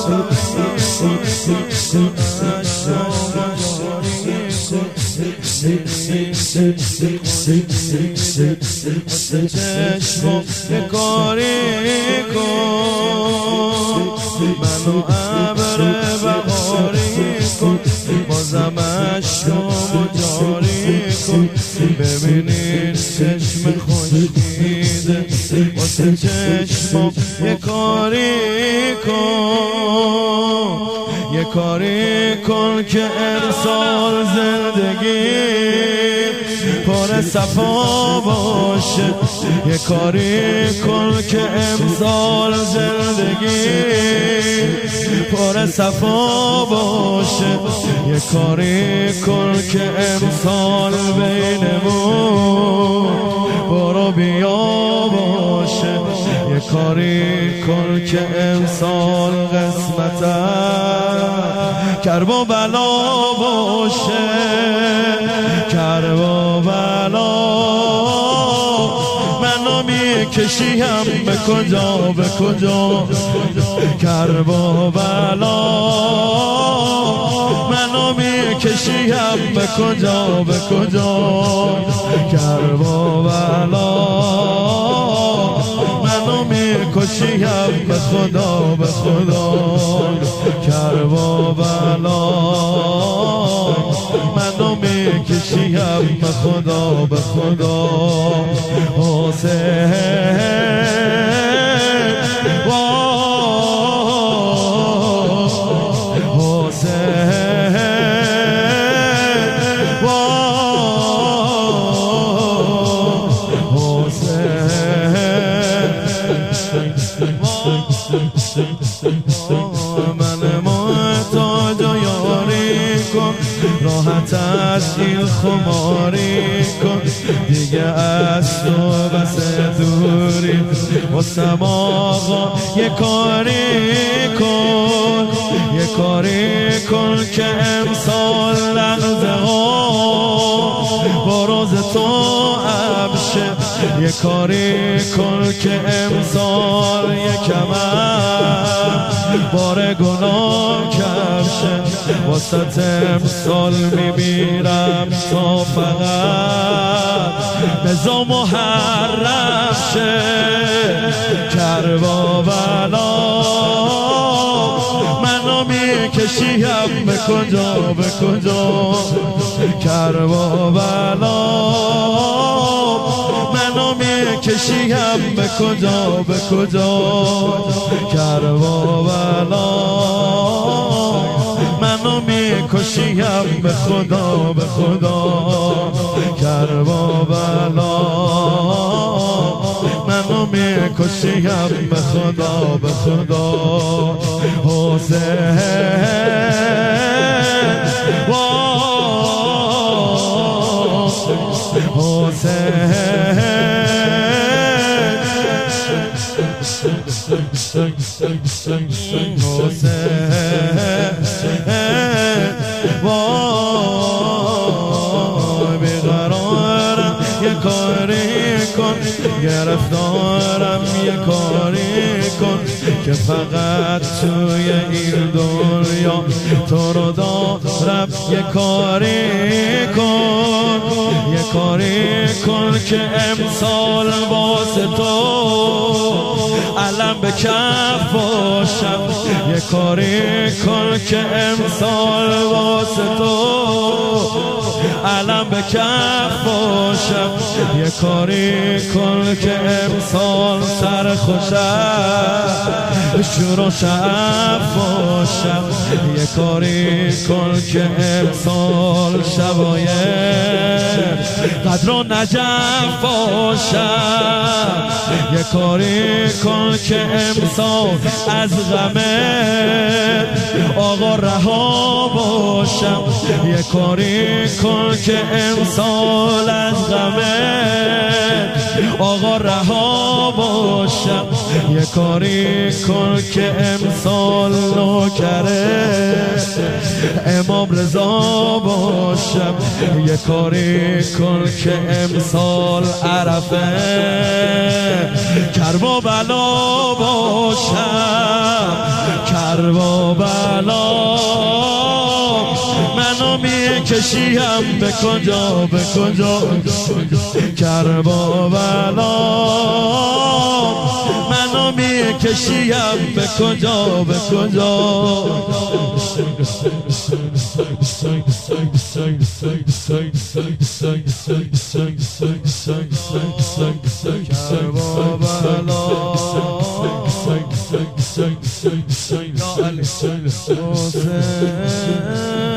چشمم یه کاری کن، منو ابر بهاری کن، بازم اشکامو جاری کن. ببینین چشم خورشیده واسه چشمم یه کاری کن، یه کاری کن که امسال زندگی پر صفا باشه. یه کاری کن که امسال زندگی پر صفا باشه. یه کاری کن که امسال بینمون برو بیا باشه. یه کاری کن که امسال قسمتم کرب و بلا باشه، کرب و بلا منو میکشیم به کجا به کجا، کرب و بلا منو میکشیم به کجا به کجا، کرب و بلا منو میکشیم به خدا به خدا، کرب و بلا منو میکشیم به خدا به خدا. حسین من محتاج و یاری کن، راحت از این خماری کن، دیگه از تو بس دوری واسم آقا. یه کاری کن، یه کاری کن که امسال لحظه ها با روز تو عبشه. یه کاری کن که امسال یکم بار گناه کمشه. واسه امسال میمیرم تا فقط بزا محرم شه، کرب و بلا منو میکشیم به کجا به کجا، کرب و بلا منو میکشیم به کجا به کجا، کرب و بلا منو میکشیم به خدا به خدا، کرب و بلا منو میکشیم به خدا به خدا. حسین بیقرارم یه کاری کن، گرفتارم یه کاری کن که فقط توی این دنیا تو رو دارم. یه کاری کن، یه کاری کن که امسال واسه تو علم به کف باشم. یه کاری کن که امسال واسه تو علم به کف باشم. یه کاری کن که امسال سر خوشم شور و شب باشم. یه کاری کن که امسال شبای قدر و نجف باشم. یه کاری کن که امسال از غمت آقا رها باشم. یه کاری کن که امسال از غمت آقا رها باشم. یه کاری کن که امسال نوکره امام رضا باشم. یه کاری کن که امسال عرفه کرب و بلا باشم. کرب و میکشیم به کجا به کجا کربلا منو میکشیم به کجا به کجا کربلا